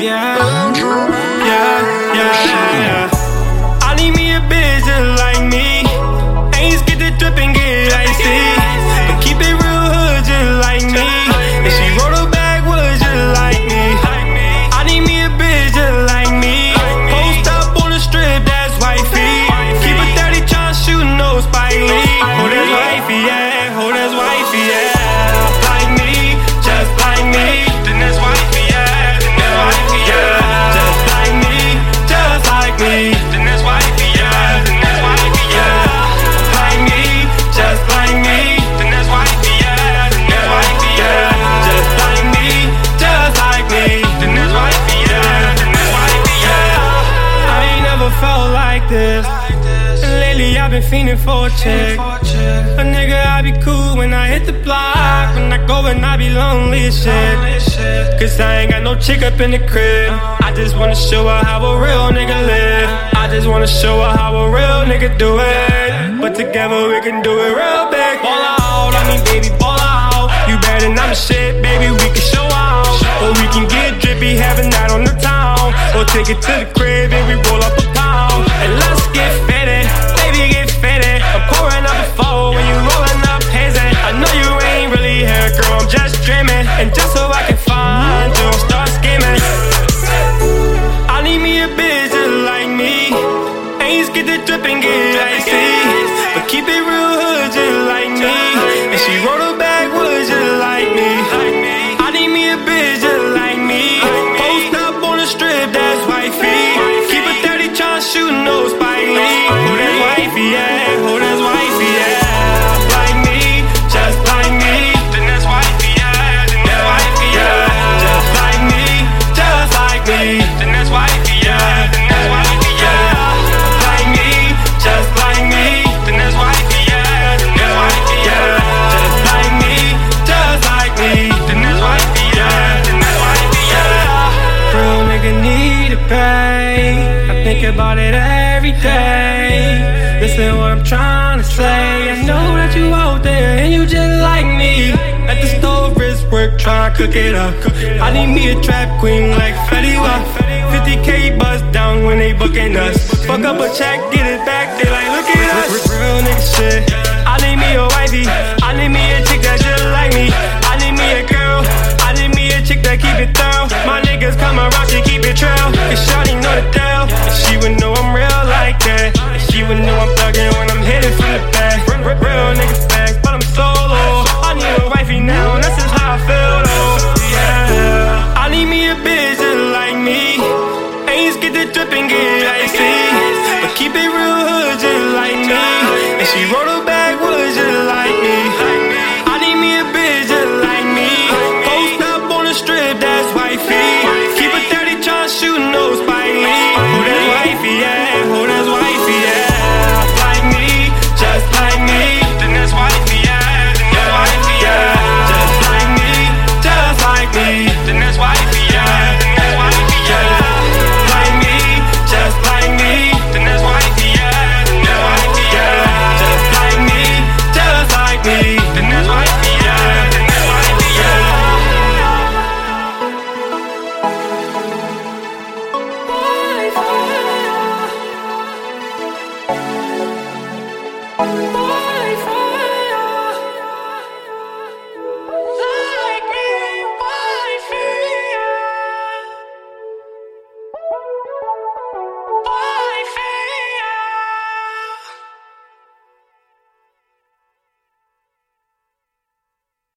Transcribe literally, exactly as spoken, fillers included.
yeah. Yeah, yeah, yeah. I need me a bitch just like me. Ain't get the drip and get icy, but keep it real hood just like me. And she roll her backwoods just like me. I need me a bitch just like me. Post up on the strip, that's wifey. Keep a thirty tryna shoot no Spike Lee. Oh, that's wifey, yeah. Oh, that's wifey, yeah. Like me, just like me. Then that's wifey, yeah. Then that's wifey, yeah. Just like me, just like me. Then that's wifey, yeah. Then that's wifey, yeah. Like me, just like me. Then that's wifey, yeah. Then that's wifey, yeah. Just like me, just like me. Then that's wifey, yeah. Then that's wifey, yeah. I ain't never felt like this. Lately I've been fiending for a chick. A nigga, I be cool when I hit the block. When I go and I be lonely as shit. Cause I ain't got no chick up in the crib. I just wanna show her how a real nigga live. I just wanna show her how a real nigga do it. But together we can do it real big. Ball out, I mean baby, ball out. You better than I'm shit, baby, we can show out. Or we can get drippy, have a night on the town. Or take it to the crib and we roll up a pound. And let's get fitted, baby, get fitted. I'm pouring up a four when you rolling up hazing. I know you ain't really here, girl, I'm just dreaming. And just so I can find you, I'll start scheming. I need me a bitch just like me. Ain't get the drip and get icy, but keep it real hood just like me. And she roll her backwoods just like me. I need me a bitch just like me. Post up on the strip, that's wifey. Keep a thirty tryna shoot no Spike Lee. Oh, that's wifey, yeah. Oh, that's wifey, yeah. Like me, just like me. Then that's wifey, yeah. Then that's wifey, yeah. Just like me, just like me. Then that's wifey, yeah. Then that's wifey, yeah. Like me, just like me. Then that's wifey, yeah. Then that's wifey, yeah. Just like me, just like me. Then that's wifey, yeah. Then that's wifey, yeah. Real nigga need a pay. I think about it every day. Listen what I'm trying to say. I know that you out there and you just like me. At the stove, wrist work, try to cook it up. I need me a trap queen like Fetty Wap. fifty K bust down when they booking us. Fuck up a check, get it back, they like look at us. Real nigga shit. I need me a wifey.